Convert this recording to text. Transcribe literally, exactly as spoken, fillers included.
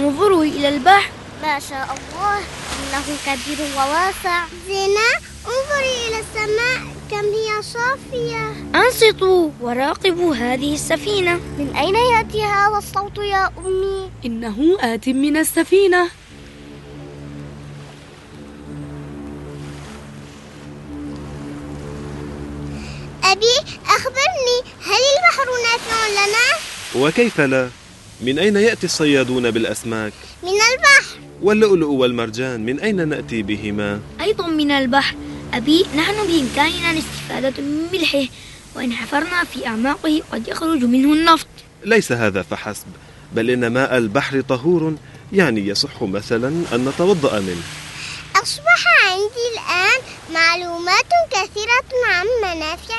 انظروا إلى البحر. ما شاء الله، إنه كبير وواسع. زينة، انظري إلى السماء كم هي صافية. أنصتوا وراقبوا هذه السفينة. من أين يأتي هذا الصوت يا أمي؟ إنه آت من السفينة. أبي، أخبرني، هل البحر نافع لنا؟ وكيف لا؟ من أين يأتي الصيادون بالأسماك؟ من البحر. واللؤلؤ والمرجان من أين نأتي بهما؟ أيضا من البحر. أبي، نحن بإمكاننا الاستفادة من ملحه، وإن حفرنا في أعماقه قد يخرج منه النفط. ليس هذا فحسب، بل إن ماء البحر طهور، يعني يصح مثلا أن نتوضأ منه. أصبح عندي الآن معلومات كثيرة عن منافع